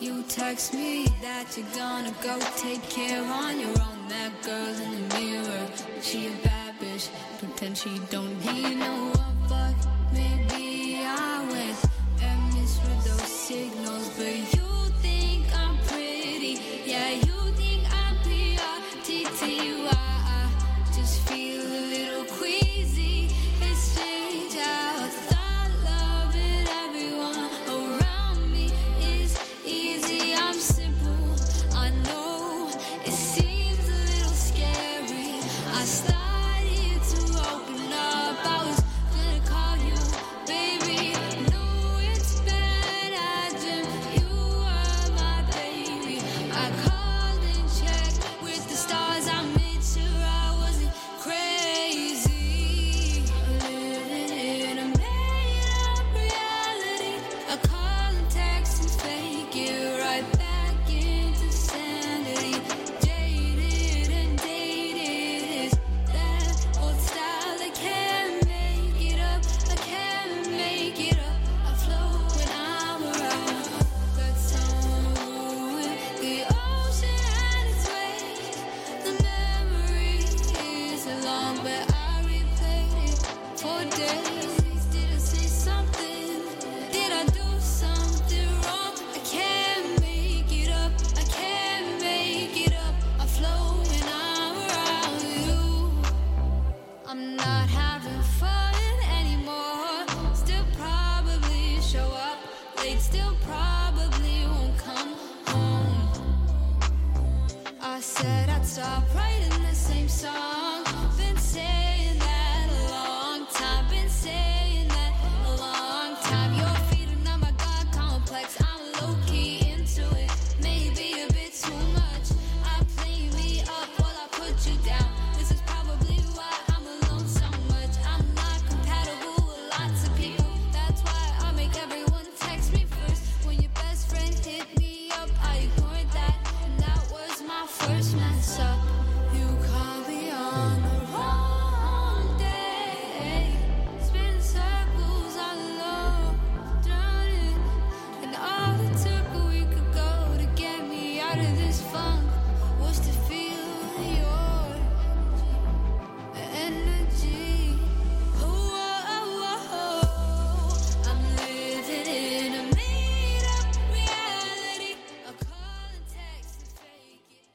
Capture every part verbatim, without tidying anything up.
You text me that you're gonna go take care on your own. That girl in the mirror, she a bad bitch. Pretend she don't need no one, but maybe I went and misread those signals. But you think I'm pretty, yeah, you think I'm P R T T Y. I just feel a little queasy. It's strange how I thought loving everyone around me is easy. I'm simple, I know it seems a little scary. I started to open up, I was gonna call you baby. No, it's bad, I dreamt you were my baby. I called and checked with the stars, I made sure I wasn't crazy. Living in a made-up reality. I call and text and fake it right back into sanity. Jaded and dated is that old style. I can't make it up, I can't make it up. I float when I'm around. Got someone ruin the ocean and its waves. The memory is long, but I replayed it for days. Did I say something? Did I do something wrong? I can't make it up, I can't make it up. I float when I'm around you. I'm not having fun anymore. Still probably show up late, still probably won't come home. I said I'd stop writing the same song. Been saying that a long time. Been saying that a long time. You're feeding on my God complex. I'm low key into it. Maybe a bit too much. I play me up while I put you down. This is probably why I'm alone so much. I'm not compatible with lots of people. That's why I make everyone text me first. When your best friend hit me up, I ignored that. And that was my first mess up. You called me on the wrong day. Spin circles all alone, drowning. And all it took a week ago to get me out of this funk was to feel your energy. Oh, oh, oh, oh. I'm living in a made-up reality. I call and text and fake it.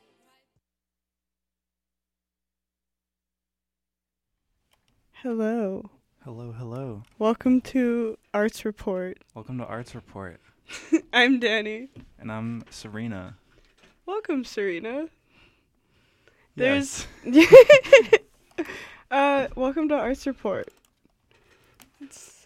Hello. Hello, hello. Welcome to Arts Report. Welcome to Arts Report. I'm Danny. And I'm Serena. Welcome, Serena. There's Yes. uh welcome to Arts Report. It's...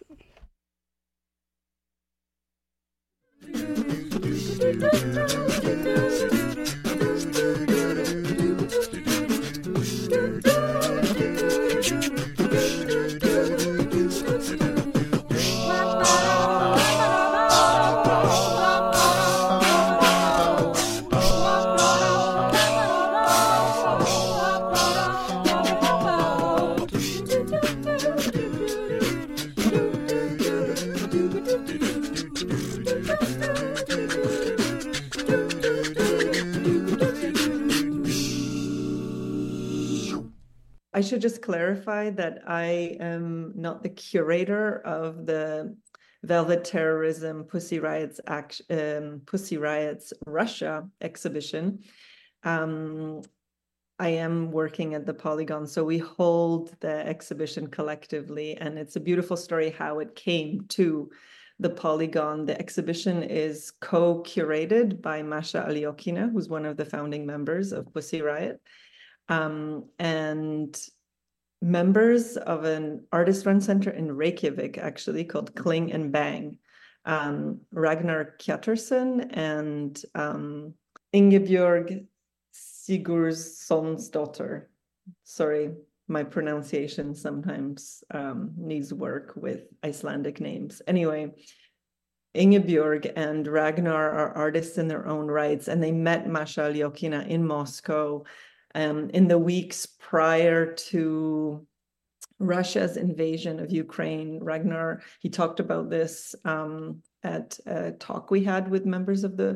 I should just clarify that I am not the curator of the Velvet Terrorism Pussy Riots Act, um, Pussy Riots Russia exhibition. Um, I am working at the Polygon, so we hold the exhibition collectively, and it's a beautiful story how it came to the Polygon. The exhibition is co-curated by Masha Aliokina, who's one of the founding members of Pussy Riot. Um, and members of an artist-run center in Reykjavik, actually, called Kling and Bang, um, Ragnar Kjartarsson and um, Ingebjörg Sigurdssonsdottir. Sorry, my pronunciation sometimes um, needs work with Icelandic names. Anyway, Ingebjörg and Ragnar are artists in their own rights, and they met Masha Aliokina in Moscow Um, in the weeks prior to Russia's invasion of Ukraine. Ragnar, he talked about this um, at a talk we had with members of the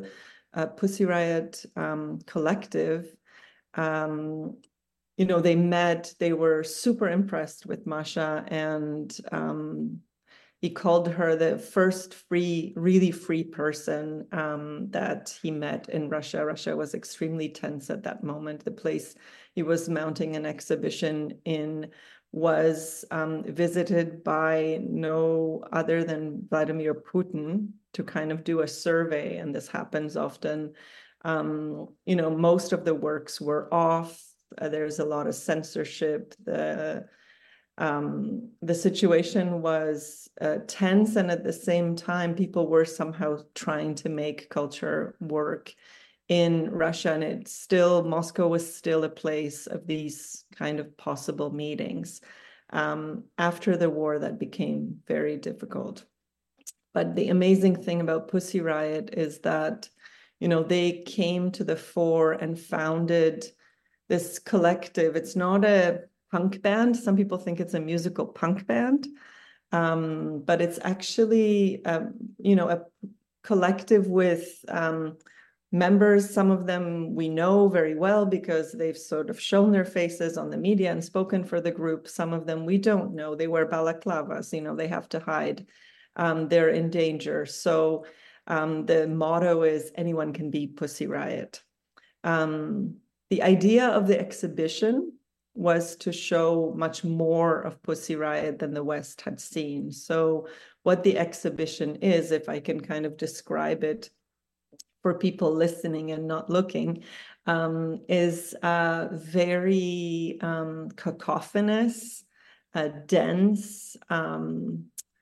uh, Pussy Riot um, collective, um, you know, they met, they were super impressed with Masha, and um, he called her the first free, really free person um, that he met in Russia. Russia was extremely tense at that moment. The place he was mounting an exhibition in was um, visited by no other than Vladimir Putin to kind of do a survey, and this happens often. Um, you know, most of the works were off. Uh, there's a lot of censorship. The um, the situation was uh, tense, and at the same time, people were somehow trying to make culture work in Russia, and it's still, Moscow was still a place of these kind of possible meetings. Um, after the war, that became very difficult. But the amazing thing about Pussy Riot is that, you know, they came to the fore and founded this collective. It's not a punk band. Some people think it's a musical punk band, um, but it's actually, um, you know, a collective with um, members. Some of them we know very well because they've sort of shown their faces on the media and spoken for the group. Some of them we don't know. They wear balaclavas, you know, they have to hide. Um, they're in danger. So um, the motto is anyone can be Pussy Riot. Um, the idea of the exhibition was to show much more of Pussy Riot than the West had seen. So what the exhibition is, if I can kind of describe it for people listening and not looking, um, is a very um, cacophonous, uh, dense um,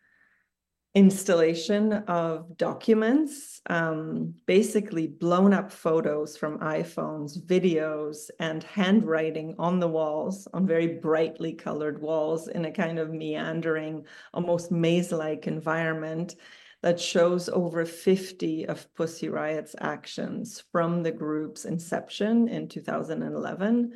installation of documents, um, basically blown up photos from iPhones, videos, and handwriting on the walls, on very brightly colored walls in a kind of meandering, almost maze-like environment that shows over fifty of Pussy Riot's actions from the group's inception in two thousand eleven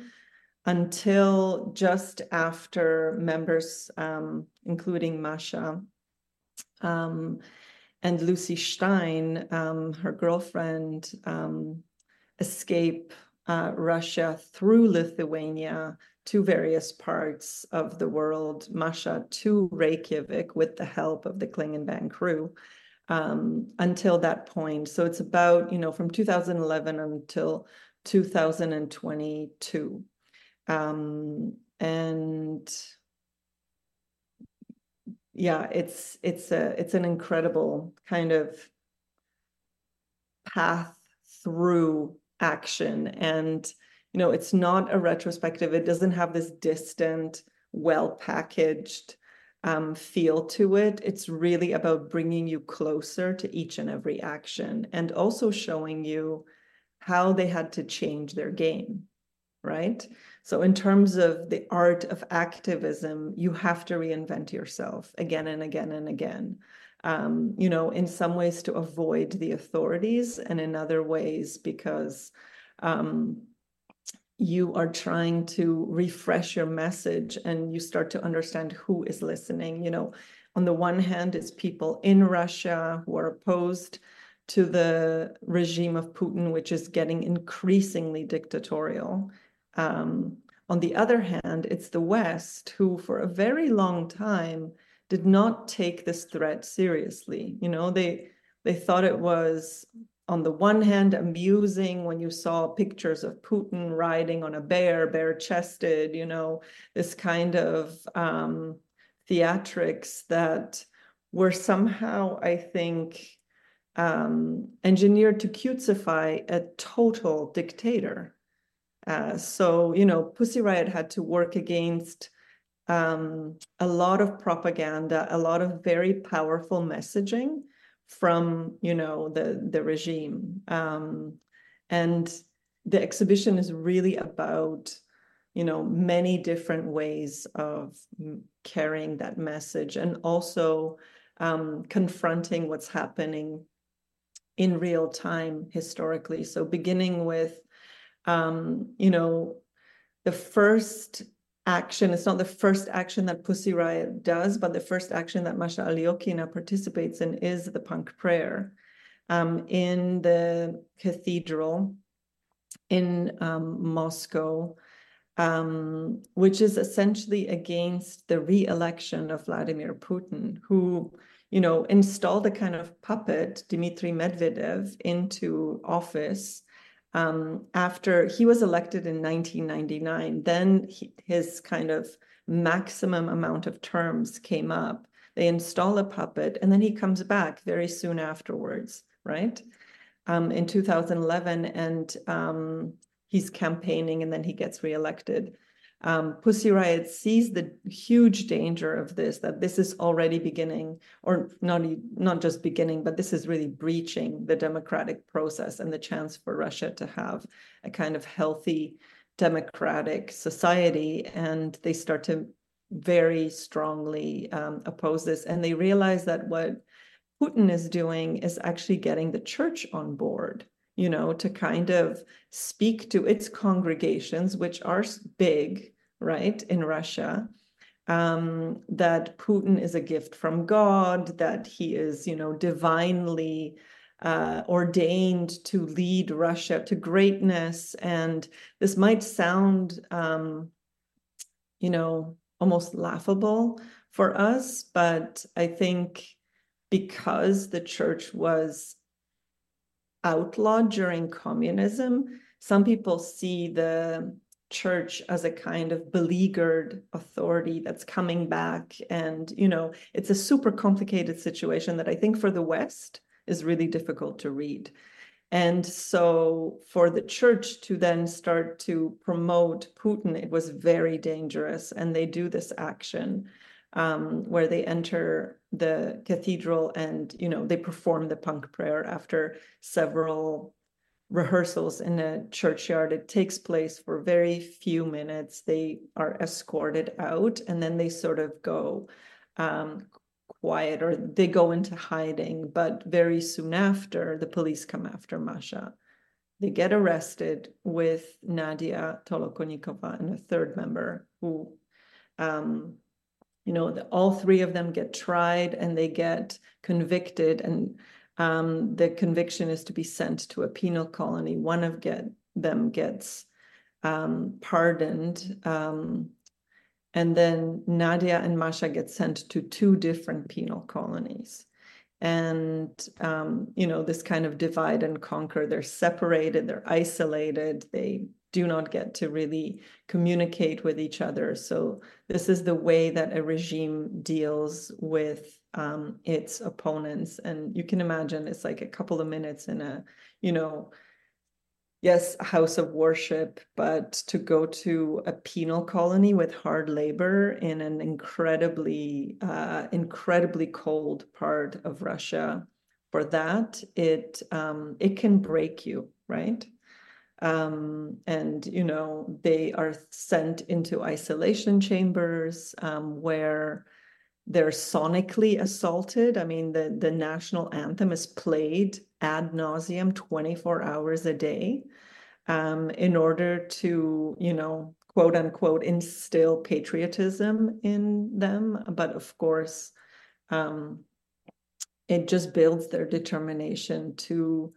until just after members, um, including Masha, Um, and Lucy Stein, um, her girlfriend, um, escape uh, Russia through Lithuania to various parts of the world, Masha to Reykjavik with the help of the Klingenbang crew um, until that point. So it's about, you know, from two thousand eleven until two thousand twenty-two. Um, and yeah, it's it's a it's an incredible kind of path through action. And you know, it's not a retrospective. It doesn't have this distant, well-packaged um, feel to it. It's really about bringing you closer to each and every action, and also showing you how they had to change their game, right? So in terms of the art of activism, you have to reinvent yourself again and again and again. Um, you know, in some ways to avoid the authorities, and in other ways because um, you are trying to refresh your message, and you start to understand who is listening. You know, on the one hand, it's people in Russia who are opposed to the regime of Putin, which is getting increasingly dictatorial. Um, on the other hand, it's the West who, for a very long time, did not take this threat seriously. You know, they they thought it was, on the one hand, amusing when you saw pictures of Putin riding on a bear, bare-chested, you know, this kind of um, theatrics that were somehow, I think, um, engineered to cutesify a total dictator. Uh, so, you know, Pussy Riot had to work against um, a lot of propaganda, a lot of very powerful messaging from, you know, the, the regime. Um, and the exhibition is really about, you know, many different ways of carrying that message, and also um, confronting what's happening in real time historically. So beginning with Um, you know, the first action, it's not the first action that Pussy Riot does, but the first action that Masha Aliokina participates in is the punk prayer. um, in the cathedral in um, Moscow, um, which is essentially against the re-election of Vladimir Putin, who, you know, installed a kind of puppet, Dmitry Medvedev, into office um, after he was elected in nineteen ninety-nine. Then he, his kind of maximum amount of terms came up. They install a puppet, and then he comes back very soon afterwards, right? Um, in two thousand eleven, and um, he's campaigning, and then he gets reelected. Um, Pussy Riot sees the huge danger of this, that this is already beginning, or not, not just beginning, but this is really breaching the democratic process and the chance for Russia to have a kind of healthy democratic society. And they start to very strongly um, oppose this. And they realize that what Putin is doing is actually getting the church on board, you know, to kind of speak to its congregations, which are big, right, in Russia, um, that Putin is a gift from God, that he is, you know, divinely uh, ordained to lead Russia to greatness. And this might sound, um, you know, almost laughable for us, but I think because the church was outlawed during communism, some people see the church as a kind of beleaguered authority that's coming back. And, you know, it's a super complicated situation that I think for the West is really difficult to read. And so for the church to then start to promote Putin, it was very dangerous. And they do this action um, where they enter the cathedral and, you know, they perform the punk prayer after several rehearsals in a churchyard. It takes place for very few minutes. They are escorted out, and then they sort of go um, quiet, or they go into hiding. But very soon after, the police come after Masha. They get arrested with Nadia Tolokonnikova and a third member who, um, you know, the, all three of them get tried and they get convicted, and um, the conviction is to be sent to a penal colony. One of get, them gets um, pardoned, um, and then Nadia and Masha get sent to two different penal colonies. And, um, you know, this kind of divide and conquer, they're separated, they're isolated, they do not get to really communicate with each other. So this is the way that a regime deals with um, its opponents. And you can imagine it's like a couple of minutes in a, you know, yes, a house of worship, but to go to a penal colony with hard labor in an incredibly, uh, incredibly cold part of Russia, for that, it um, it can break you, right? Um, and, you know, they are sent into isolation chambers um, where they're sonically assaulted. I mean, the, the national anthem is played ad nauseum twenty-four hours a day um, in order to, you know, quote unquote, instill patriotism in them. But of course, um, it just builds their determination to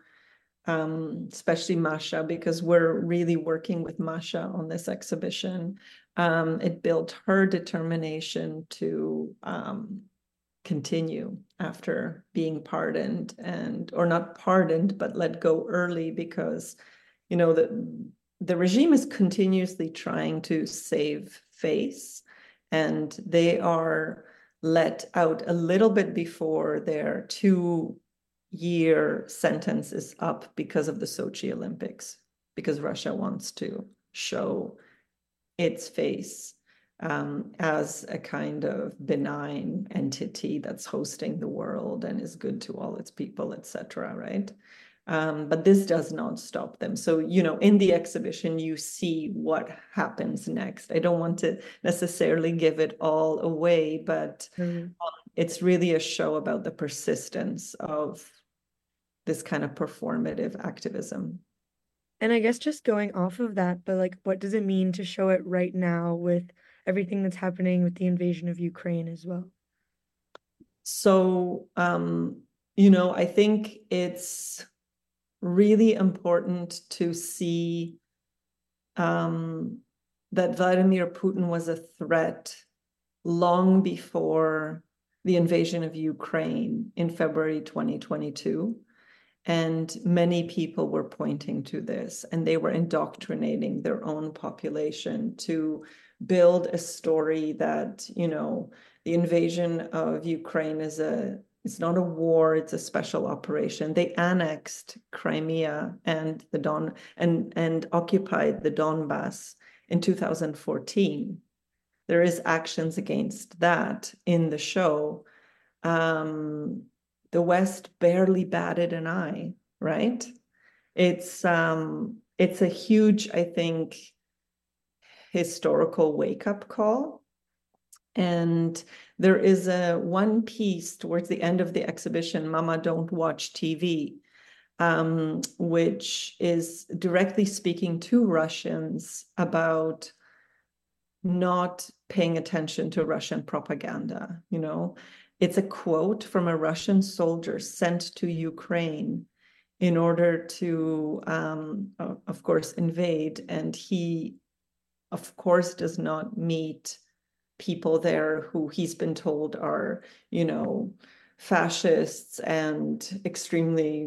Um, especially Masha, because we're really working with Masha on this exhibition. Um, it built her determination to um, continue after being pardoned, and or not pardoned, but let go early, because, you know, the, the regime is continuously trying to save face, and they are let out a little bit before their two year sentence is up because of the Sochi Olympics, because Russia wants to show its face um, as a kind of benign entity that's hosting the world and is good to all its people, et cetera, right? Um, but this does not stop them. So, you know, in the exhibition, you see what happens next. I don't want to necessarily give it all away, but Mm. um, it's really a show about the persistence of this kind of performative activism. And I guess just going off of that, but like, what does it mean to show it right now with everything that's happening with the invasion of Ukraine as well? So um, you know, I think it's really important to see um, that Vladimir Putin was a threat long before the invasion of Ukraine in February twenty twenty-two. And many people were pointing to this, and they were indoctrinating their own population to build a story that, you know, the invasion of Ukraine is a it's not a war, it's a special operation. They annexed Crimea and the Don and, and occupied the Donbass in two thousand fourteen. There is actions against that in the show. Um, the West barely batted an eye, right? It's um, it's a huge, I think, historical wake-up call. And there is a one piece towards the end of the exhibition, Mama Don't Watch T V, um, which is directly speaking to Russians about not paying attention to Russian propaganda. You know, it's a quote from a Russian soldier sent to Ukraine in order to, um, of course, invade. And he, of course, does not meet people there who he's been told are, you know, fascists and extremely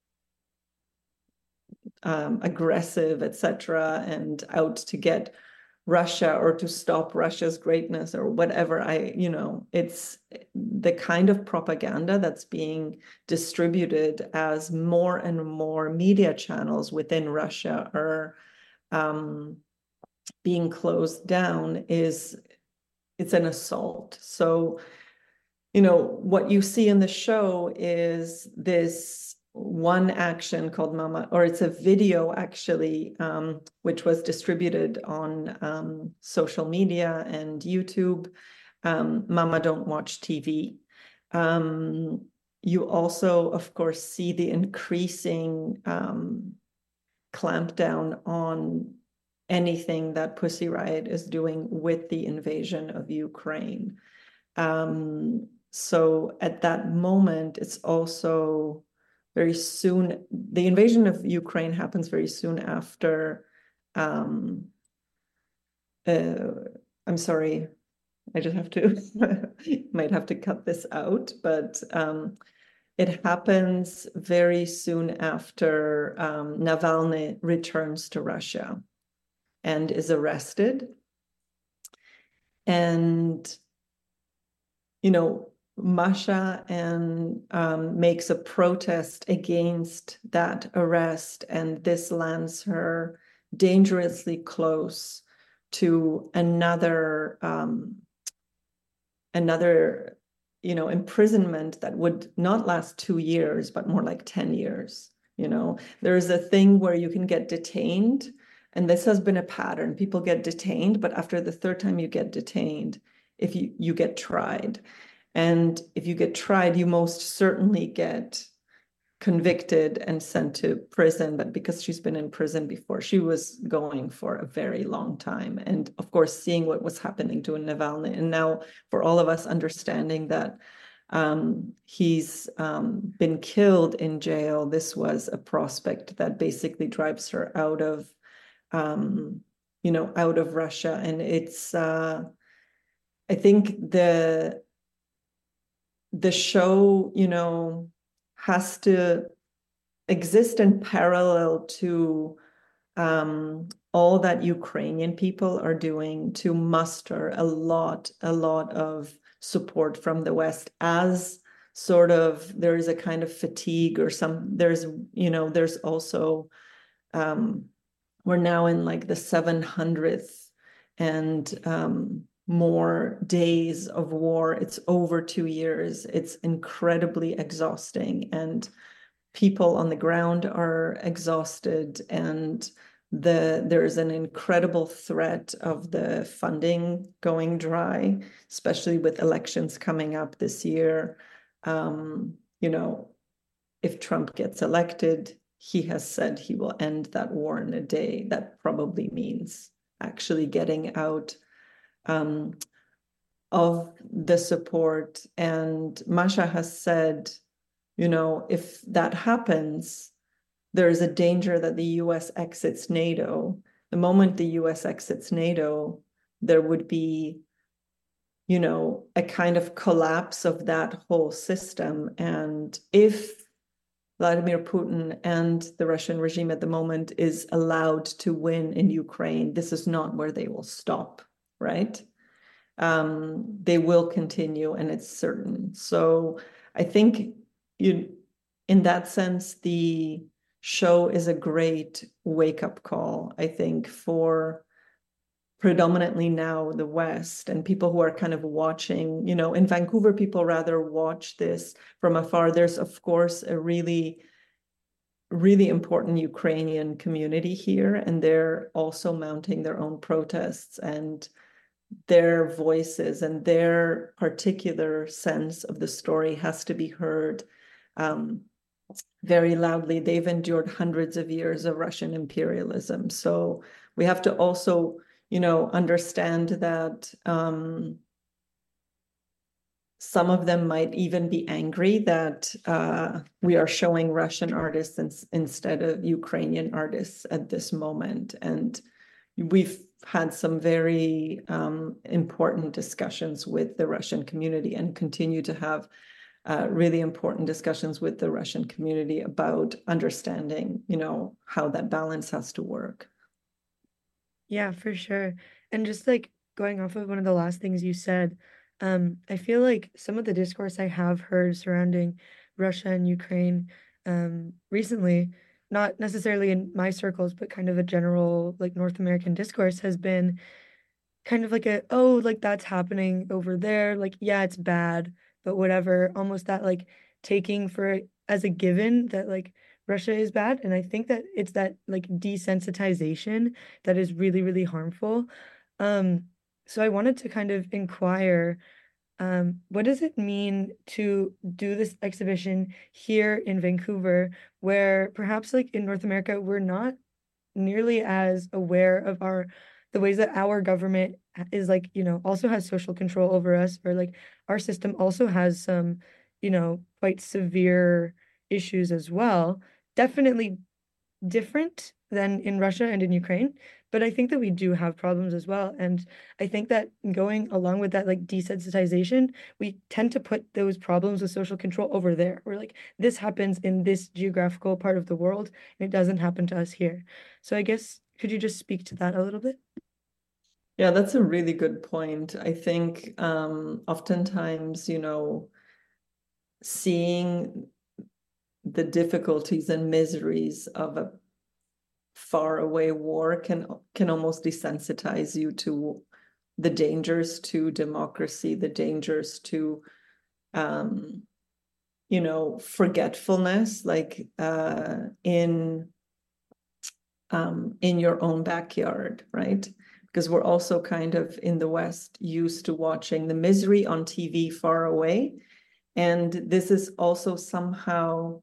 um, aggressive, et cetera, and out to get Russia or to stop Russia's greatness or whatever. I, you know, it's the kind of propaganda that's being distributed as more and more media channels within Russia are um, being closed down is, it's an assault. So, you know, what you see in the show is this one action called Mama, or it's a video actually, um, which was distributed on um, social media and YouTube, um, Mama Don't Watch T V. Um, you also, of course, see the increasing um, clampdown on anything that Pussy Riot is doing with the invasion of Ukraine. Um, so at that moment, it's also very soon, the invasion of Ukraine happens very soon after, um, uh, I'm sorry, I just have to, might have to cut this out, but um, it happens very soon after um, Navalny returns to Russia and is arrested. And, you know, Masha and um, makes a protest against that arrest, and this lands her dangerously close to another um, another, you know, imprisonment that would not last two years, but more like ten years. You know, there's a thing where you can get detained, and this has been a pattern. People get detained, but after the third time you get detained, if you, you get tried. And if you get tried, you most certainly get convicted and sent to prison. But because she's been in prison before, she was going for a very long time. And of course, seeing what was happening to Navalny. And now for all of us understanding that um, he's um, been killed in jail, this was a prospect that basically drives her out of, um, you know, out of Russia. And it's, uh, I think the, the show, you know, has to exist in parallel to um, all that Ukrainian people are doing to muster a lot, a lot of support from the West, as sort of there is a kind of fatigue or some, there's, you know, there's also, um, we're now in like the seven hundredth and um, more days of war. It's over two years. It's incredibly exhausting, and people on the ground are exhausted, and the there's an incredible threat of the funding going dry, especially with elections coming up this year. Um, you know, if Trump gets elected, he has said he will end that war in a day. That probably means actually getting out um, of the support. And Masha has said, you know, if that happens, there is a danger that the U S exits NATO. The moment the U S exits NATO, there would be, you know, a kind of collapse of that whole system. And if Vladimir Putin and the Russian regime at the moment is allowed to win in Ukraine, this is not where they will stop, right? Um, they will continue, and it's certain. So I think you, in that sense, the show is a great wake-up call, I think, for predominantly now the West and people who are kind of watching, you know, in Vancouver, people rather watch this from afar. There's, of course, a really, really important Ukrainian community here, and they're also mounting their own protests, and their voices and their particular sense of the story has to be heard um, very loudly. They've endured hundreds of years of Russian imperialism. So we have to also, you know, understand that um, some of them might even be angry that uh, we are showing Russian artists in, instead of Ukrainian artists at this moment. And we've had some very um, important discussions with the Russian community and continue to have uh, really important discussions with the Russian community about understanding, you know, how that balance has to work. Yeah, for sure. And just like going off of one of the last things you said, um, I feel like some of the discourse I have heard surrounding Russia and Ukraine um, recently, not necessarily in my circles, but kind of a general like North American discourse has been kind of like a, oh, like that's happening over there. Like, yeah, it's bad, but whatever. Almost that like taking for as a given that like Russia is bad. And I think that it's that like desensitization that is really, really harmful. Um, so I wanted to kind of inquire, um, what does it mean to do this exhibition here in Vancouver, where perhaps like in North America, we're not nearly as aware of our the ways that our government is like, you know, also has social control over us, or like our system also has some, you know, quite severe issues as well. Definitely different than in Russia and in Ukraine, but I think that we do have problems as well. And I think that going along with that, like desensitization, we tend to put those problems with social control over there. We're like, this happens in this geographical part of the world, and it doesn't happen to us here. So I guess, could you just speak to that a little bit? Yeah, that's a really good point. I think um, oftentimes, you know, seeing the difficulties and miseries of a faraway war can can almost desensitize you to the dangers to democracy, the dangers to, um, you know, forgetfulness, like uh, in um, in your own backyard, right? Because we're also kind of in the West used to watching the misery on T V far away. And this is also somehow,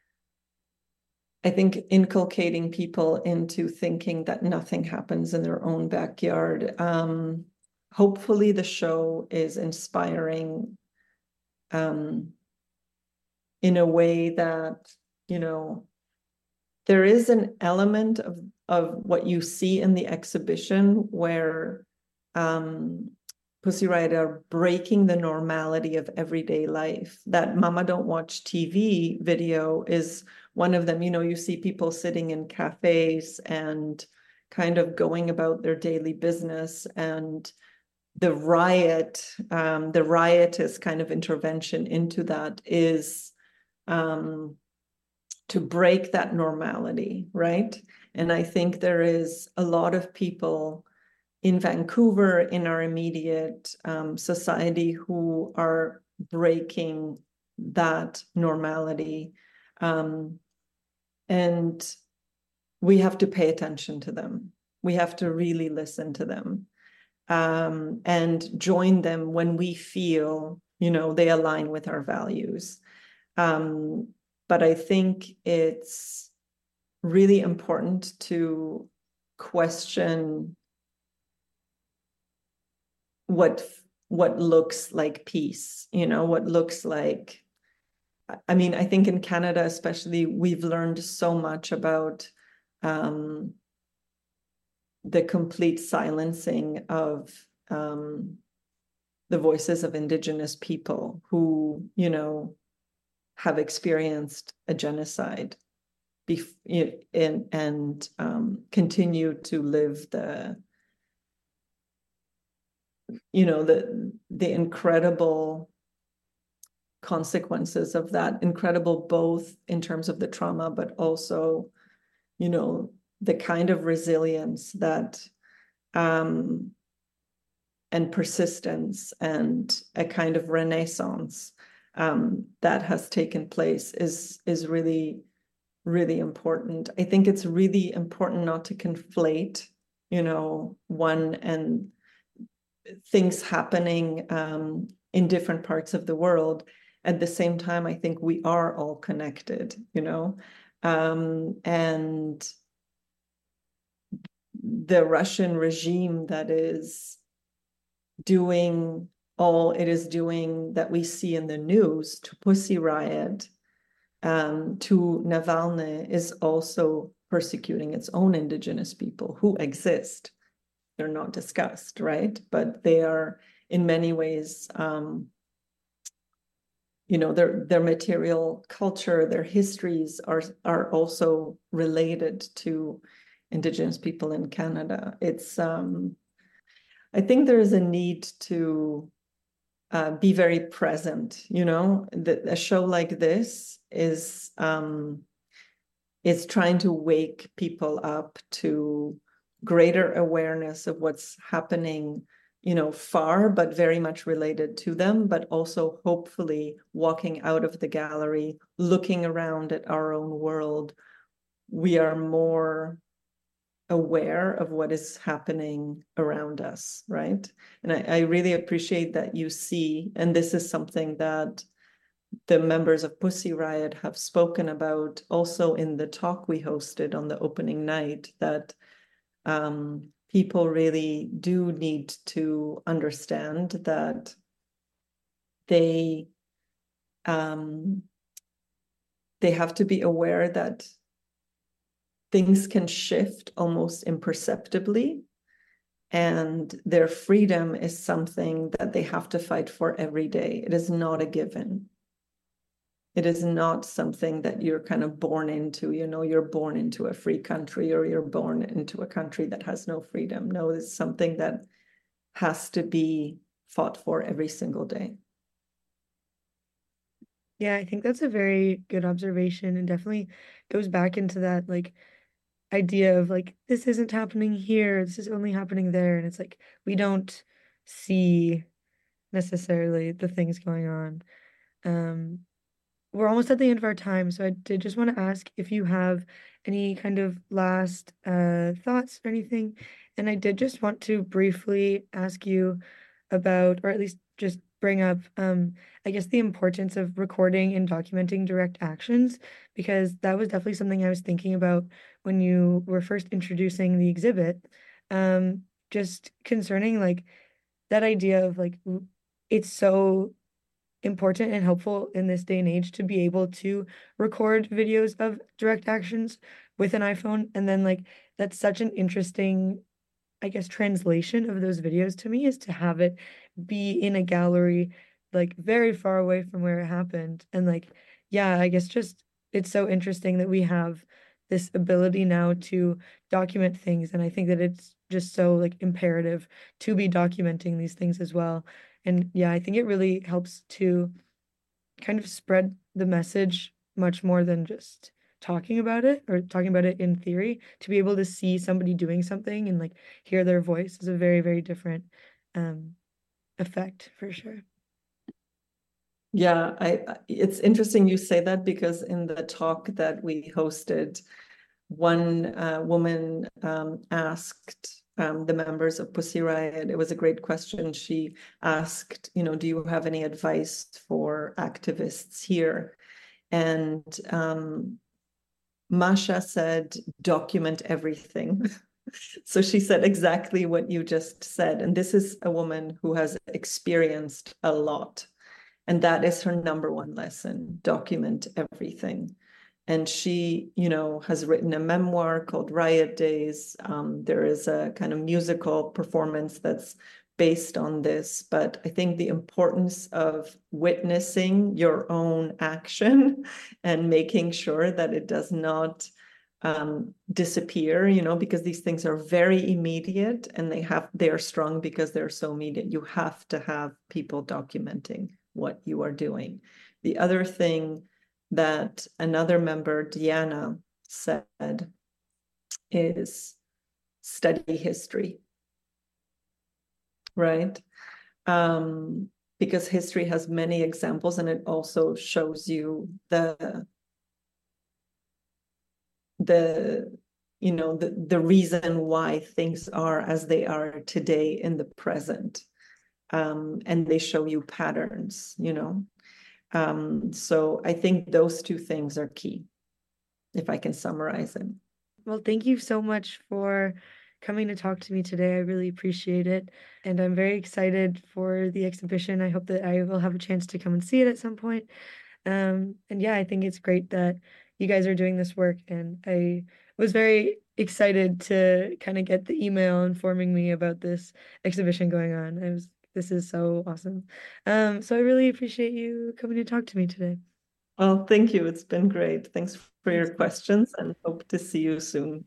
I think, inculcating people into thinking that nothing happens in their own backyard. Um, hopefully the show is inspiring um, in a way that, you know, there is an element of, of what you see in the exhibition where um, Pussy Riot are breaking the normality of everyday life. That Mama Don't Watch T V video is one of them. You know, you see people sitting in cafes and kind of going about their daily business, and the riot, um, the riotous kind of intervention into that is um, to break that normality, right? And I think there is a lot of people in Vancouver, in our immediate um, society, who are breaking that normality. Um, and we have to pay attention to them. We have to really listen to them um, and join them when we feel, you know, they align with our values. Um, but I think it's really important to question what what looks like peace, you know, what looks like I mean, I think in Canada especially, we've learned so much about um, the complete silencing of um, the voices of Indigenous people who, you know, have experienced a genocide bef- in, and um, continue to live the, you know, the the incredible consequences of that, incredible both in terms of the trauma, but also, you know, the kind of resilience that um, and persistence and a kind of renaissance um, that has taken place is is really, really important. I think it's really important not to conflate, you know, one and things happening um, in different parts of the world. At the same time, I think we are all connected, you know, um, and the Russian regime that is doing all it is doing that we see in the news to Pussy Riot, um, to Navalny, is also persecuting its own Indigenous people who exist. They're not discussed, right? But they are in many ways, um, you know, their their material culture, their histories are are also related to Indigenous people in Canada. It's um, I think there is a need to uh, be very present. You know, the, a show like this is um, is trying to wake people up to greater awareness of what's happening, you know, far, but very much related to them, but also hopefully walking out of the gallery, looking around at our own world, we are more aware of what is happening around us, right? And I, I really appreciate that you see, and this is something that the members of Pussy Riot have spoken about also in the talk we hosted on the opening night, that um, people really do need to understand that they um, they have to be aware that things can shift almost imperceptibly, and their freedom is something that they have to fight for every day. It is not a given. It is not something that you're kind of born into, you know, you're born into a free country or you're born into a country that has no freedom. No, it's something that has to be fought for every single day. Yeah, I think that's a very good observation, and definitely goes back into that like idea of like, this isn't happening here, this is only happening there. And it's like we don't see necessarily the things going on. Um, we're almost at the end of our time, so I did just want to ask if you have any kind of last uh thoughts or anything. And I did just want to briefly ask you about, or at least just bring up, um, I guess, the importance of recording and documenting direct actions, because that was definitely something I was thinking about when you were first introducing the exhibit. Um, just concerning like that idea of like w- it's so important and helpful in this day and age to be able to record videos of direct actions with an iPhone. And then like that's such an interesting, I guess, translation of those videos to me, is to have it be in a gallery like very far away from where it happened. And like, yeah, I guess just it's so interesting that we have this ability now to document things. And I think that it's just so like imperative to be documenting these things as well. And yeah, I think it really helps to kind of spread the message much more than just talking about it or talking about it in theory. To be able to see somebody doing something and like hear their voice is a very, very different um effect for sure. Yeah, I, it's interesting you say that, because in the talk that we hosted, one uh, woman um, asked um, the members of Pussy Riot, it was a great question. She asked, you know, do you have any advice for activists here? And um, Masha said, document everything. So she said exactly what you just said. And this is a woman who has experienced a lot. And that is her number one lesson: document everything. And she, you know, has written a memoir called Riot Days. Um, there is a kind of musical performance that's based on this. But I think the importance of witnessing your own action and making sure that it does not um, disappear, you know, because these things are very immediate, and they have they are strong because they're so immediate. You have to have people documenting what you are doing. The other thing that another member, Diana, said is study history, right? Um, because history has many examples, and it also shows you the, the you know, the, the reason why things are as they are today in the present. Um, and they show you patterns, you know. Um, so I think those two things are key, if I can summarize it. Well, thank you so much for coming to talk to me today. I really appreciate it. And I'm very excited for the exhibition. I hope that I will have a chance to come and see it at some point. Um, and yeah, I think it's great that you guys are doing this work. And I was very excited to kind of get the email informing me about this exhibition going on. I was This is so awesome. Um, so I really appreciate you coming to talk to me today. Well, thank you. It's been great. Thanks for your questions, and hope to see you soon.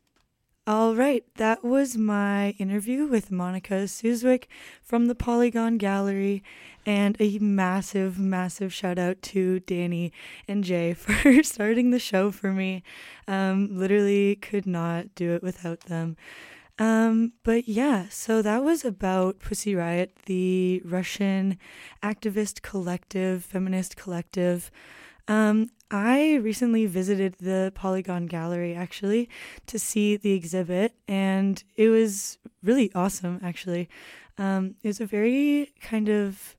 All right, that was my interview with Monica Suswick from the Polygon Gallery, and a massive, massive shout out to Danny and Jay for starting the show for me. Um, literally could not do it without them. Um, but yeah, so that was about Pussy Riot, the Russian activist collective, feminist collective. Um, I recently visited the Polygon Gallery, actually, to see the exhibit, and it was really awesome, actually. Um, it was a very kind of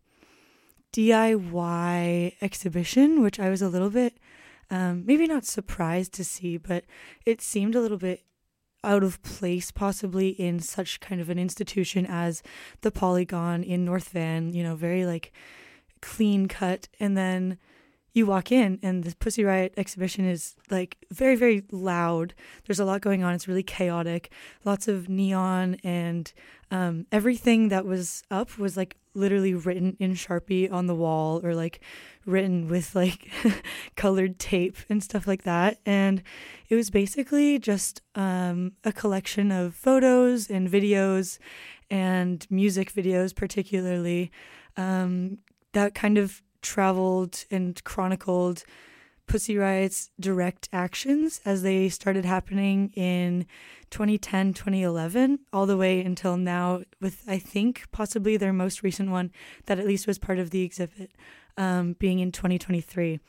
D I Y exhibition, which I was a little bit, um, maybe not surprised to see, but it seemed a little bit out of place possibly in such kind of an institution as the Polygon in North Van, you know, very like clean cut. And then you walk in and the Pussy Riot exhibition is like very, very loud. There's a lot going on. It's really chaotic, lots of neon, and um, everything that was up was like literally written in Sharpie on the wall, or like written with like colored tape and stuff like that. And it was basically just um, a collection of photos and videos and music videos, particularly, um, that kind of traveled and chronicled Pussy Riot's direct actions as they started happening in twenty ten, twenty eleven, all the way until now, with, I think, possibly their most recent one that at least was part of the exhibit, um, being in twenty twenty-three.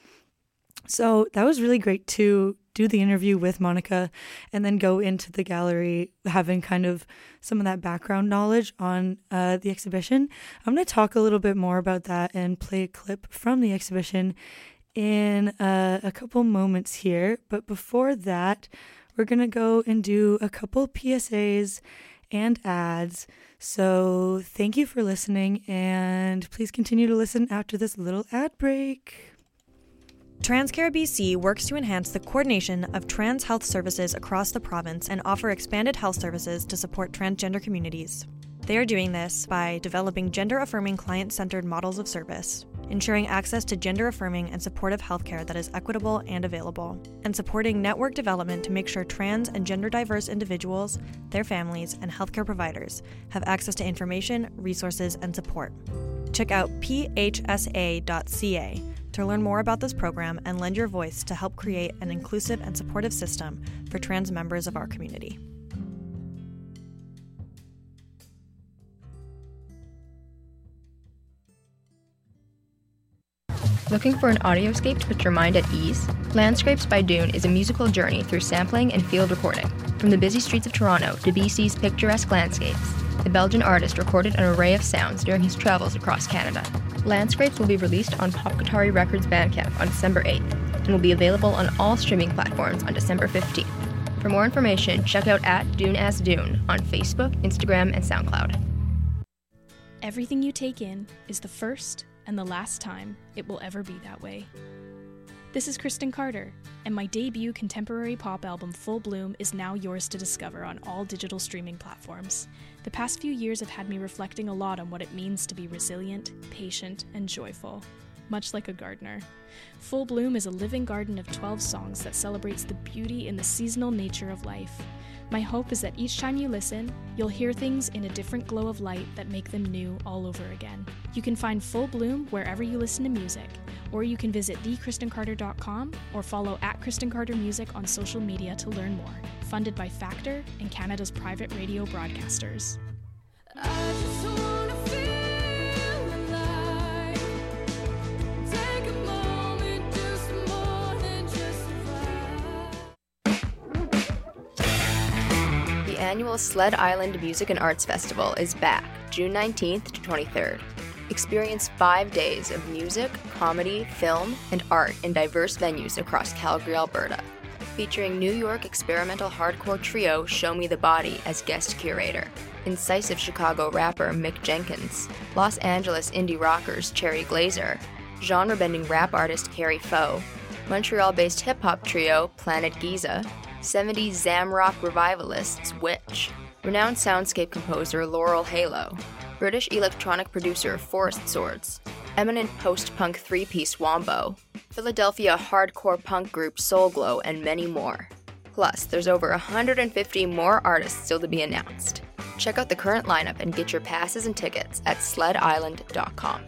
So that was really great to do the interview with Monica and then go into the gallery having kind of some of that background knowledge on uh, the exhibition. I'm going to talk a little bit more about that and play a clip from the exhibition in uh, a couple moments here. But before that, we're going to go and do a couple P S As and ads. So thank you for listening, and please continue to listen after this little ad break. TransCare B C works to enhance the coordination of trans health services across the province and offer expanded health services to support transgender communities. They are doing this by developing gender-affirming client-centered models of service, ensuring access to gender-affirming and supportive healthcare that is equitable and available, and supporting network development to make sure trans and gender-diverse individuals, their families, and healthcare providers have access to information, resources, and support. Check out P H S A dot C A to learn more about this program and lend your voice to help create an inclusive and supportive system for trans members of our community. Looking for an audioscape to put your mind at ease? Landscapes by Dune is a musical journey through sampling and field recording. From the busy streets of Toronto to B C's picturesque landscapes, the Belgian artist recorded an array of sounds during his travels across Canada. Landscapes will be released on Pop Guitari Records Bandcamp on December eighth and will be available on all streaming platforms on December fifteenth. For more information, check out at Dune as Dune on Facebook, Instagram, and SoundCloud. Everything you take in is the first and the last time it will ever be that way. This is Kristen Carter, and my debut contemporary pop album Full Bloom is now yours to discover on all digital streaming platforms. The past few years have had me reflecting a lot on what it means to be resilient, patient, and joyful, much like a gardener. Full Bloom is a living garden of twelve songs that celebrates the beauty in the seasonal nature of life. My hope is that each time you listen, you'll hear things in a different glow of light that make them new all over again. You can find Full Bloom wherever you listen to music, or you can visit the kristen carter dot com or follow at Kristen Carter Music on social media to learn more. Funded by Factor and Canada's private radio broadcasters. I just wanna feel alive. Take a moment, do some more than just survive. The annual Sled Island Music and Arts Festival is back, June nineteenth to twenty-third. Experience five days of music, comedy, film, and art in diverse venues across Calgary, Alberta. Featuring New York experimental hardcore trio Show Me the Body as guest curator, incisive Chicago rapper Mick Jenkins, Los Angeles indie rockers Cherry Glazer, genre-bending rap artist Carrie Foe, Montreal-based hip-hop trio Planet Giza, seventies Zamrock revivalists Witch, renowned soundscape composer Laurel Halo, British electronic producer Forest Swords, eminent post-punk three-piece Wombo, Philadelphia hardcore punk group Soul Glow, and many more. Plus, there's over one hundred fifty more artists still to be announced. Check out the current lineup and get your passes and tickets at sled island dot com.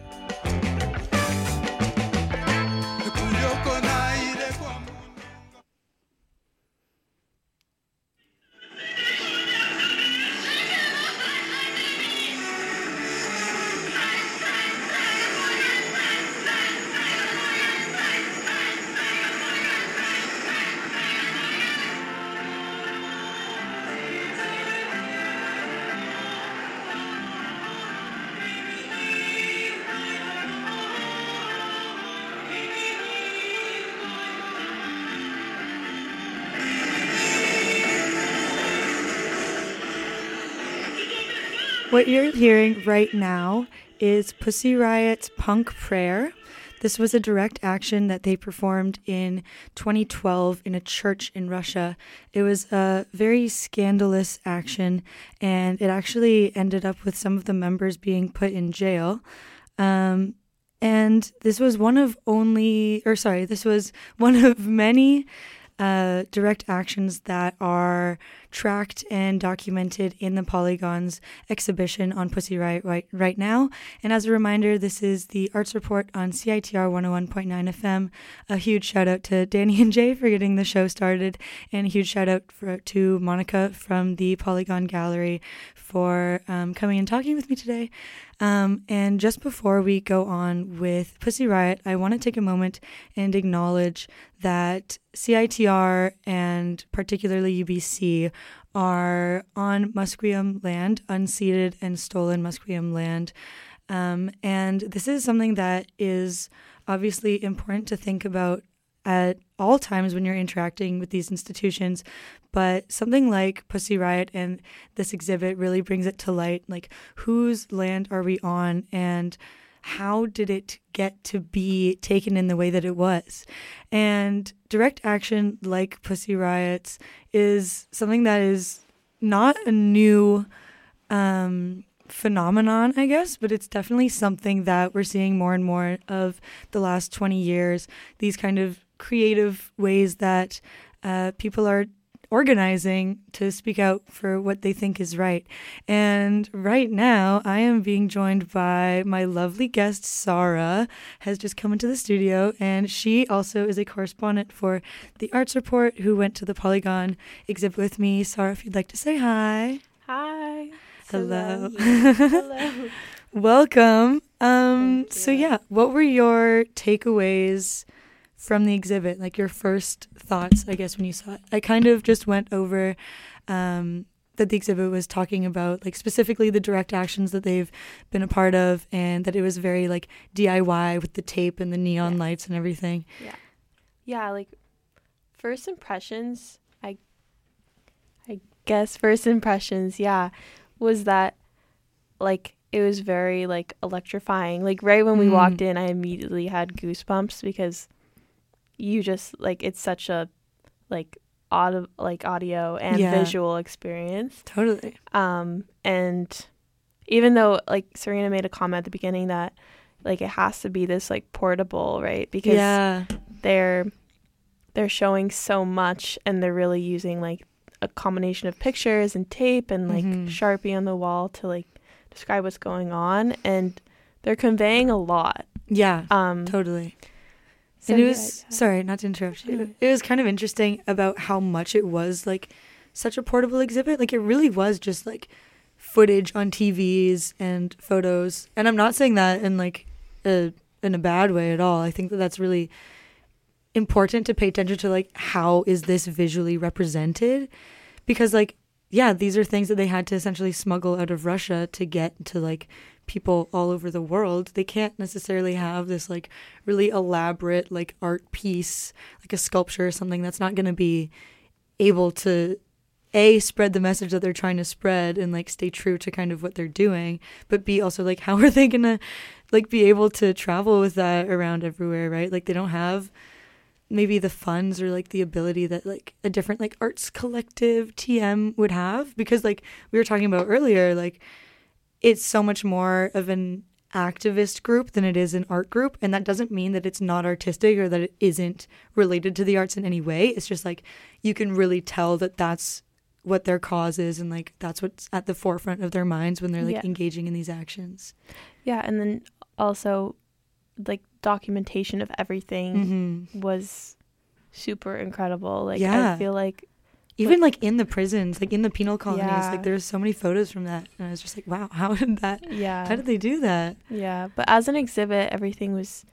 What you're hearing right now is Pussy Riot's Punk Prayer. This was a direct action that they performed in twenty twelve in a church in Russia. It was a very scandalous action, and it actually ended up with some of the members being put in jail. Um, and this was one of only, or sorry, this was one of many uh, direct actions that are tracked and documented in the Polygons exhibition on Pussy Riot right, right now. And as a reminder, this is the Arts Report on C I T R one oh one point nine F M. A huge shout out to Danny and Jay for getting the show started, and a huge shout out for, to Monica from the Polygon Gallery for um, coming and talking with me today. Um, and just before we go on with Pussy Riot, I want to take a moment and acknowledge that C I T R and particularly U B C are on Musqueam land, unceded and stolen Musqueam land. Um, and this is something that is obviously important to think about at all times when you're interacting with these institutions, but something like Pussy Riot and this exhibit really brings it to light, like whose land are we on and how did it get to be taken in the way that it was? And direct action like Pussy Riot's is something that is not a new um, phenomenon, I guess, but it's definitely something that we're seeing more and more of the last twenty years, these kind of creative ways that uh, people are organizing to speak out for what they think is right. And right now, I am being joined by my lovely guest, Sarah, has just come into the studio, and she also is a correspondent for the Arts Report who went to the Polygon exhibit with me. Sarah, if you'd like to say hi. Hi. Hello. Hello. Welcome. Um, Thank so you. yeah, what were your takeaways from the exhibit, like your first thoughts, I guess, when you saw it? I kind of just went over um, that the exhibit was talking about, like, specifically the direct actions that they've been a part of, and that it was very, like, D I Y with the tape and the neon Yeah. lights and everything. Yeah. Yeah, like first impressions, I I guess first impressions, yeah, was that like it was very like electrifying. Like right when we Mm. walked in, I immediately had goosebumps because you just like it's such a like audio like audio and Yeah. visual experience. Totally. Um, and even though like Serena made a comment at the beginning that like it has to be this like portable, right? Because Yeah. they're they're showing so much and they're really using like a combination of pictures and tape and like Mhm. Sharpie on the wall to like describe what's going on, and they're conveying a lot. Yeah. Um, Totally. so and it yeah, was yeah. sorry, not to interrupt you. Mhm. It was kind of interesting about how much it was like such a portable exhibit. Like it really was just like footage on T Vs and photos. And I'm not saying that in like a in a bad way at all. I think that that's really important to pay attention to, like how is this visually represented, because like yeah, these are things that they had to essentially smuggle out of Russia to get to like people all over the world. They can't necessarily have this like really elaborate like art piece, like a sculpture or something that's not going to be able to A, spread the message that they're trying to spread and like stay true to kind of what they're doing, but B, also like how are they going to like be able to travel with that around everywhere, right? Like they don't have maybe the funds or like the ability that like a different like arts collective T M would have, because like we were talking about earlier, like it's so much more of an activist group than it is an art group, and that doesn't mean that it's not artistic or that it isn't related to the arts in any way. It's just like you can really tell that that's what their cause is, and like that's what's at the forefront of their minds when they're like Yeah. engaging in these actions. Yeah, and then also like documentation of everything Mm-hmm. was super incredible. Like Yeah. I feel like Even like in the prisons, like in the penal colonies, Yeah. like there's so many photos from that, and I was just like, wow, how did that? yeah. How did they do that? Yeah, but as an exhibit, everything was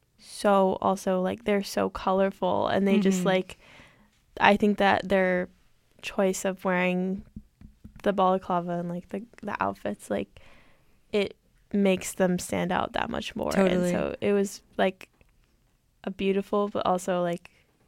so also like they're so colorful, and they just Mhm. like I think that their choice of wearing the balaclava and like the the outfits, like it makes them stand out that much more. Totally. And so it was like a beautiful but also like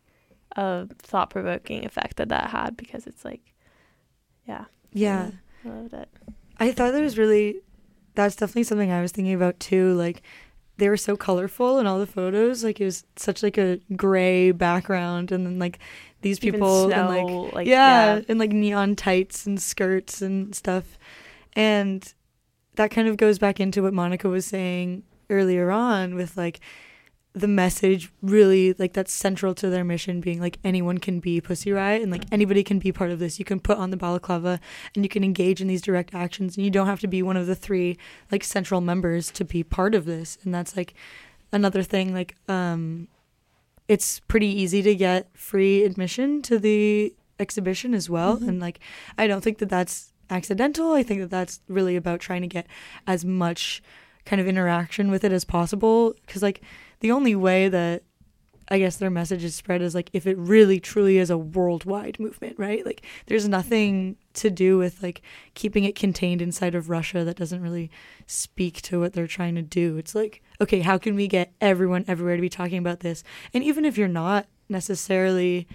a thought-provoking effect that that had, because it's like yeah. Yeah. I loved it. I thought that was really, that's definitely something I was thinking about too. Like they were so colorful in all the photos. Like it was such like a gray background, and then like these Even people snow, in like, like, yeah, yeah. in like neon tights and skirts and stuff. And that kind of goes back into what Monica was saying earlier on with like the message really like that's central to their mission being like anyone can be Pussy Riot, and like anybody can be part of this. You can put on the balaclava and you can engage in these direct actions, and you don't have to be one of the three like central members to be part of this. And that's like another thing, like um it's pretty easy to get free admission to the exhibition as well. Mhm. And like I don't think that that's accidental. I think that that's really about trying to get as much kind of interaction with it as possible, because like the only way that I guess their message is spread is like if it really truly is a worldwide movement, right? Like there's nothing to do with like keeping it contained inside of Russia that doesn't really speak to what they're trying to do. It's like, okay, how can we get everyone everywhere to be talking about this? And even if you're not necessarily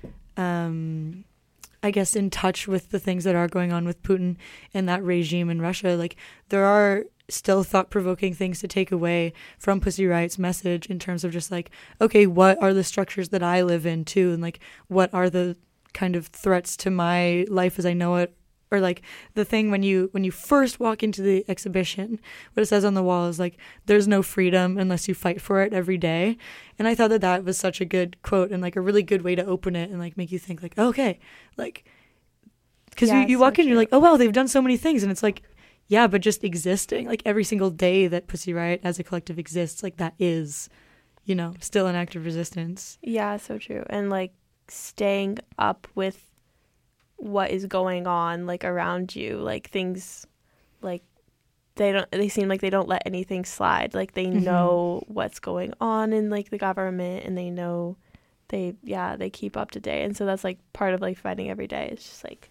um I guess in touch with the things that are going on with Putin and that regime in Russia, like there are still thought-provoking things to take away from Pussy Riot's message in terms of just like, okay, what are the structures that I live in too, and like what are the kind of threats to my life as I know it, or like the thing when you when you first walk into the exhibition, what it says on the wall is like, there's no freedom unless you fight for it every day. And I thought that that was such a good quote and like a really good way to open it and like make you think like, okay, like because Yeah, you, you so walk in, you're true. like, oh wow, they've done so many things, and it's like, yeah, but just existing, like every single day that Pussy Riot as a collective exists, like that is, you know, still an act of resistance. Yeah, so true. And like staying up with what is going on like around you, like things like they don't they seem like they don't let anything slide. Like they Mhm. know what's going on in like the government, and they know they yeah, they keep up to date. And so that's like part of like fighting every day. It's just like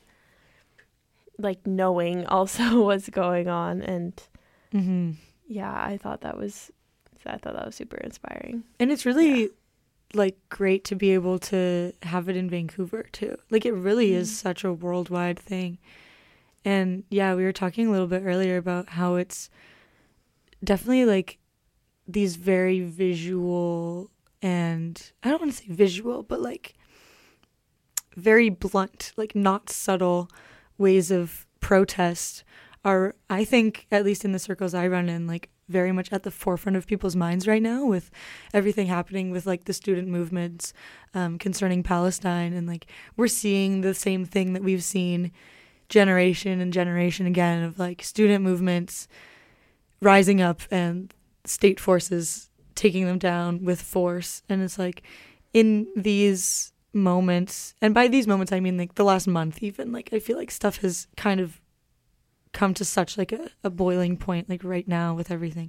like knowing also what's going on. And Mm-hmm. yeah, I thought that was I thought that was super inspiring. And it's really like great to be able to have it in Vancouver too. Like it really is Mhm. such a worldwide thing. And yeah, we were talking a little bit earlier about how it's definitely like these very visual, and I don't want to say visual, but like very blunt, like not subtle ways of protest are, I think, at least in the circles I run in, like very much at the forefront of people's minds right now, with everything happening with like the student movements um, concerning Palestine. And like we're seeing the same thing that we've seen generation and generation again, of like student movements rising up and state forces taking them down with force. And it's like in these moments, and by these moments I mean like the last month even, like I feel like stuff has kind of come to such like a, a boiling point like right now with everything.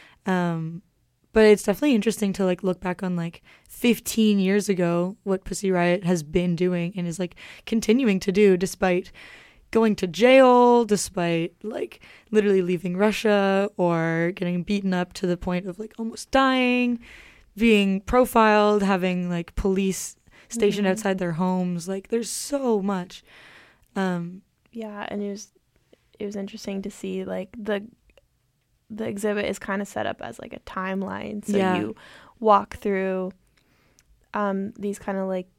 Um but it's definitely interesting to like look back on like fifteen years ago what Pussy Riot has been doing and is like continuing to do, despite going to jail, despite like literally leaving Russia or getting beaten up to the point of like almost dying, being profiled, having like police stationed mm-hmm. outside their homes. Like there's so much. Um yeah, and it was it was interesting to see like the the exhibit is kind of set up as like a timeline, so yeah. you walk through um these kind of like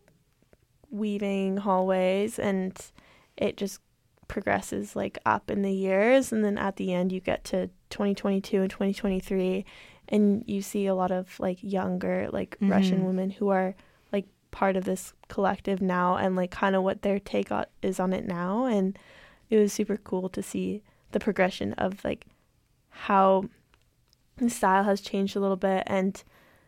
weaving hallways, and it just progresses like up in the years, and then at the end you get to twenty twenty-two and twenty twenty-three, and you see a lot of like younger like mm-hmm. Russian women who are like part of this collective now, and like kind of what their take on, is on it now. And it was super cool to see the progression of like how the style has changed a little bit, and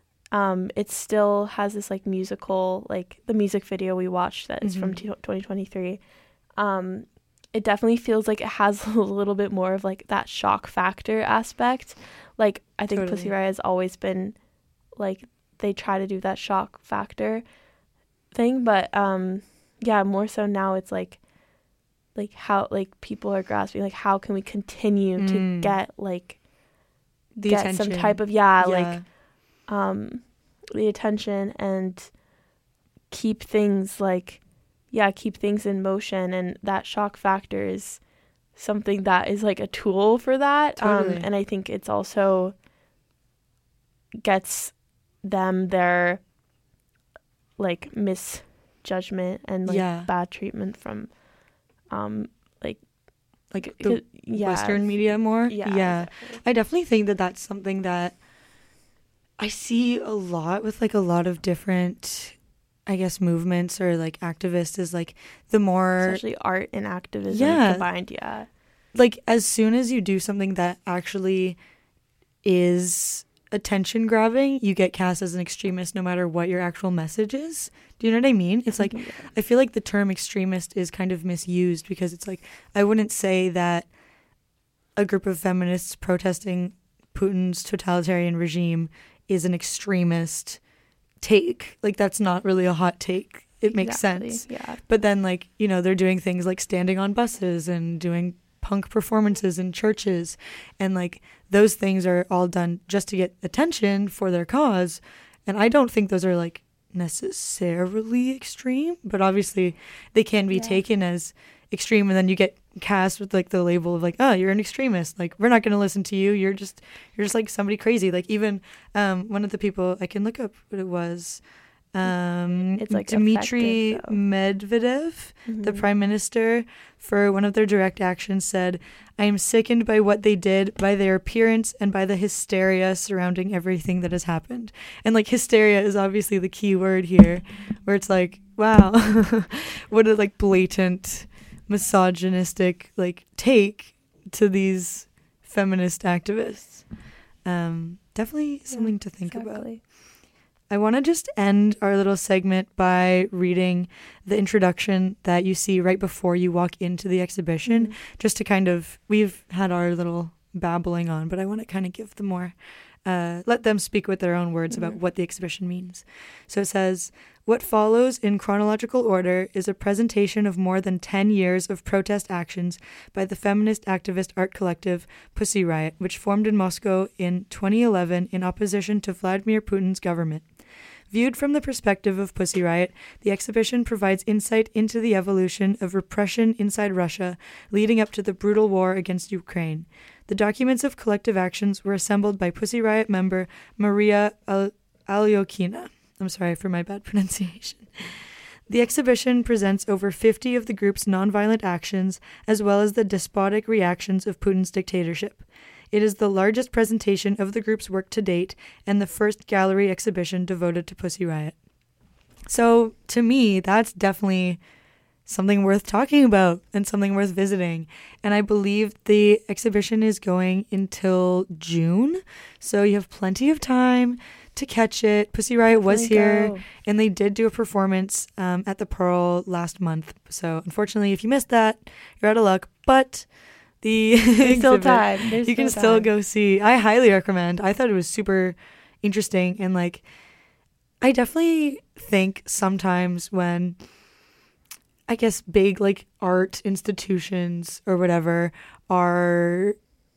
um it still has this like musical, like the music video we watched that is mm-hmm. from t- twenty twenty-three. um it definitely feels like it has a little bit more of like that shock factor aspect. Like I think totally. Pussy Riot has always been like, they try to do that shock factor thing, but um yeah, more so now it's like like how like people are grasping like how can we continue mm. to get like the get attention. Some type of yeah, yeah like um the attention, and keep things like yeah keep things in motion. And that shock factor is something that is like a tool for that. Totally. um and I think it's also gets them their like misjudgment and like yeah. bad treatment from um like like the yeah. Western media more. Yeah, yeah. Exactly. I definitely think that that's something that I see a lot with like a lot of different, I guess, movements or like activists, is like the more especially art and activism yeah, combined. Yeah, like as soon as you do something that actually is attention grabbing, you get cast as an extremist no matter what your actual message is. Do you know what I mean? It's like, yeah. I feel like the term extremist is kind of misused, because it's like, I wouldn't say that a group of feminists protesting Putin's totalitarian regime is an extremist take. Like that's not really a hot take. It makes exactly, sense. Yeah. But then like, you know, they're doing things like standing on buses and doing punk performances in churches, and like those things are all done just to get attention for their cause. And I don't think those are like necessarily extreme, but obviously they can be yeah. taken as extreme, and then you get cast with like the label of like, oh, you're an extremist, like we're not going to listen to you, you're just you're just like somebody crazy. Like even um one of the people, I can look up what it was, um it's like Dmitry Medvedev, mm-hmm. the prime minister, for one of their direct actions said, I am sickened by what they did, by their appearance, and by the hysteria surrounding everything that has happened. And like hysteria is obviously the key word here, where it's like, wow, what a like blatant misogynistic like take to these feminist activists. Um definitely something yeah, to think exactly. about. I want to just end our little segment by reading the introduction that you see right before you walk into the exhibition, mm-hmm. just to kind of, we've had our little babbling on, but I want to kind of give them more, uh, let them speak with their own words mm-hmm. about what the exhibition means. So it says, what follows in chronological order is a presentation of more than ten years of protest actions by the feminist activist art collective Pussy Riot, which formed in Moscow in twenty eleven in opposition to Vladimir Putin's government. Viewed from the perspective of Pussy Riot, the exhibition provides insight into the evolution of repression inside Russia leading up to the brutal war against Ukraine. The documents of collective actions were assembled by Pussy Riot member Maria Al- Alyokina. I'm sorry for my bad pronunciation. The exhibition presents over fifty of the group's nonviolent actions, as well as the despotic reactions of Putin's dictatorship. It is the largest presentation of the group's work to date, and the first gallery exhibition devoted to Pussy Riot. So, to me, that's definitely something worth talking about and something worth visiting. And I believe the exhibition is going until June, so you have plenty of time to catch it. Pussy Riot was here, go. and they did do a performance um, at the Pearl last month. So unfortunately, if you missed that, you're out of luck. But the There's still exhibit, time. There's you can still still time. go see. I highly recommend. I thought it was super interesting, and like, I definitely think sometimes when, I guess, big like art institutions or whatever are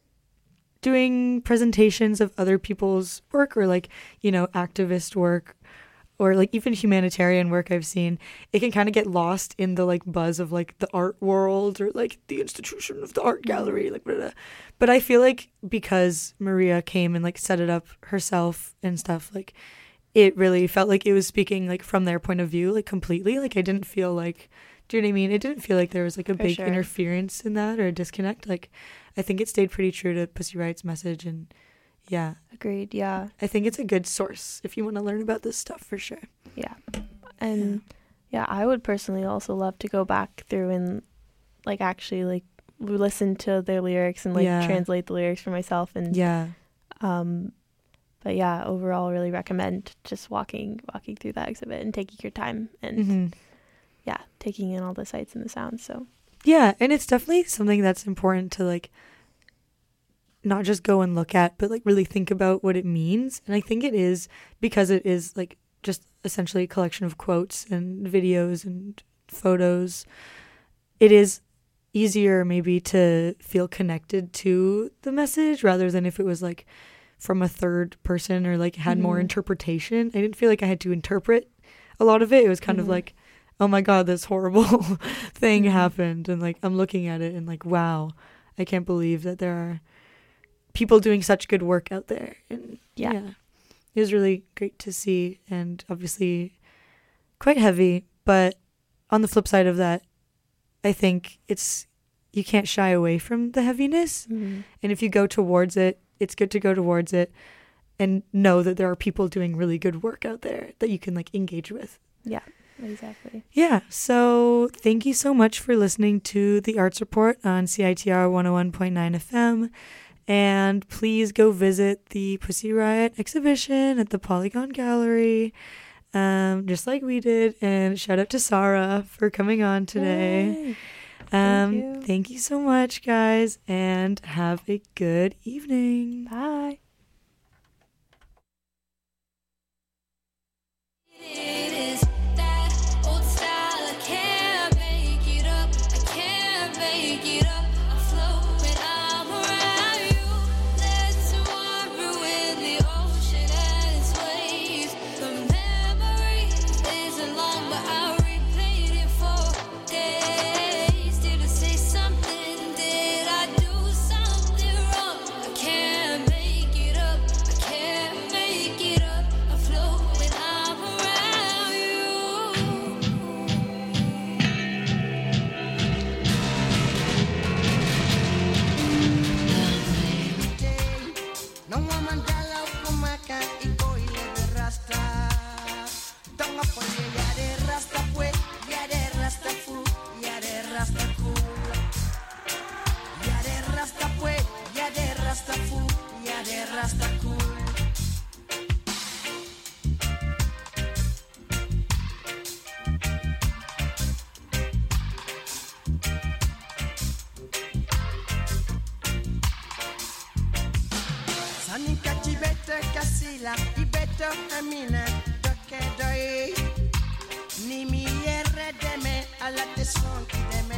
doing presentations of other people's work, or like, you know, activist work, or like even humanitarian work I've seen, it can kind of get lost in the like buzz of like the art world, or like the institution of the art gallery, like blah, blah. But I feel like because Maria came and like set it up herself and stuff, like it really felt like it was speaking like from their point of view, like completely. Like I didn't feel like, do you know what I mean? It didn't feel like there was like a For big sure. interference in that or a disconnect. Like I think it stayed pretty true to Pussy Riot's message, and yeah, Agreed. Yeah. I think it's a good source if you want to learn about this stuff for sure. Yeah. And yeah, I would personally also love to go back through and like actually like listen to their lyrics and like Yeah. translate the lyrics for myself. And Yeah. um but yeah, overall really recommend just walking walking through that exhibit and taking your time and hmm yeah, taking in all the sights and the sounds. So Yeah, and it's definitely something that's important to like not just go and look at, but like really think about what it means. And I think it is, because it is like just essentially a collection of quotes and videos and photos. It is easier maybe to feel connected to the message rather than if it was like from a third person or like had more Mhm. interpretation. I didn't feel like I had to interpret a lot of it. It was kind of Mhm. like, oh my God, this horrible thing Mhm. happened. And like, I'm looking at it and like, wow, I can't believe that there are people doing such good work out there. And Yeah. yeah, it was really great to see, and obviously quite heavy. But on the flip side of that, I think it's, you can't shy away from the heaviness. mhm. And if you go towards it, it's good to go towards it and know that there are people doing really good work out there that you can like engage with. Exactly. Yeah, so thank you so much for listening to the Arts Report on C I T R one oh one point nine F M. And please go visit the Pussy Riot exhibition at the Polygon Gallery, um, just like we did. And shout out to Sarah for coming on today. Yay. Um, you. Thank you so much, guys, and have a good evening. Bye. It is that old style. I can't make it up. I can't make it up. I'm flowing, I'm around you. Let's wander in the ocean and its waves. The memory isn't long, but I replayed it for days. Did I say something? Did I do something wrong? I can't make it up. I can't make it up. I'm flowing, I'm around you. No woman dalaw kumaka iko ile de rasta. Donga po ya de rasta pue, ya de rasta fu, ya de rasta cool. Ya de rasta pue, ya de rasta fu, ya de rasta cool. Sani kachi bete kasila, i bete amina, doke doi. Ni mi yere deme, ala te son ki deme.